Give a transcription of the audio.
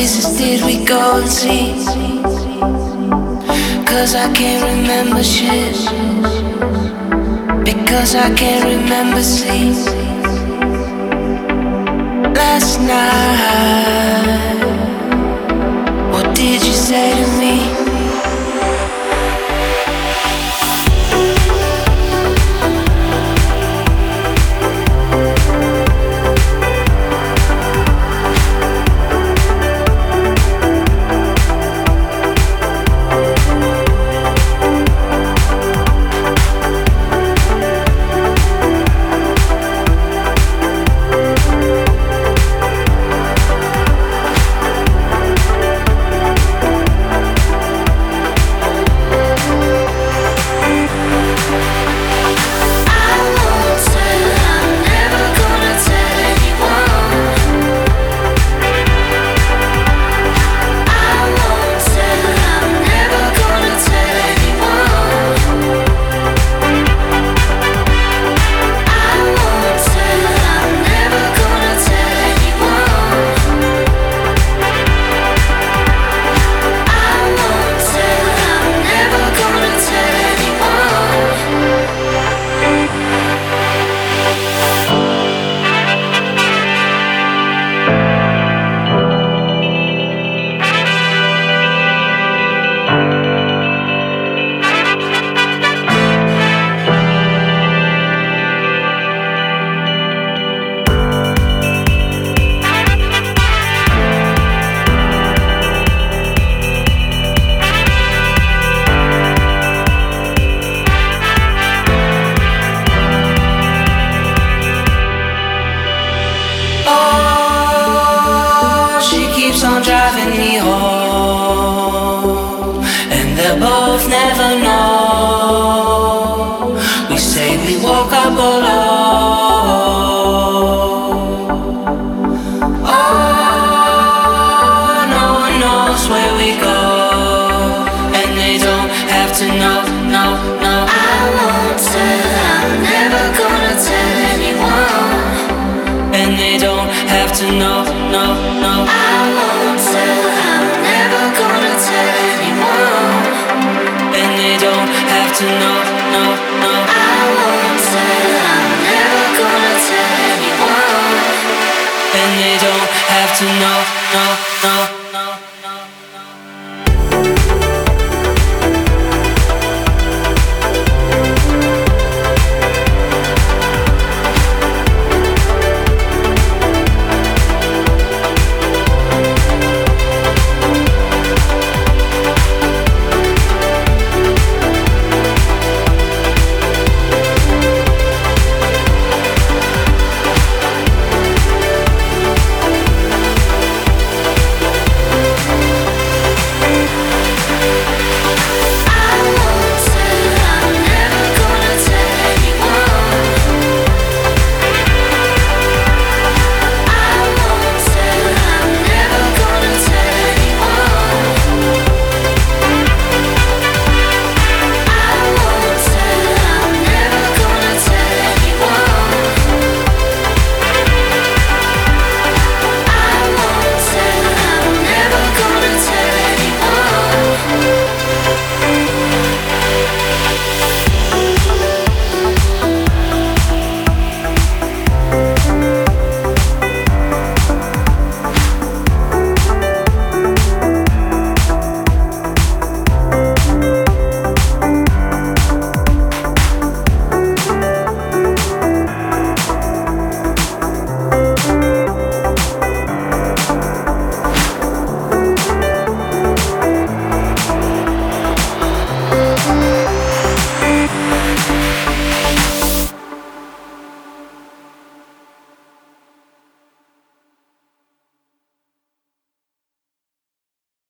places did we go and see? 'Cause I can't remember shit. Because I can't remember sleep. Last night, what did you say to me? On driving me home, and they'll both never know. We say we woke up alone. Oh, no one knows where we go, and they don't have to know, no, no. I won't tell, I'm never gonna tell anyone, and they don't have to know, no, no. I won't tell, I'm never gonna tell anyone, and they don't have to know, no, no. I won't tell, I'm never gonna tell anyone, and they don't have to know, no, no.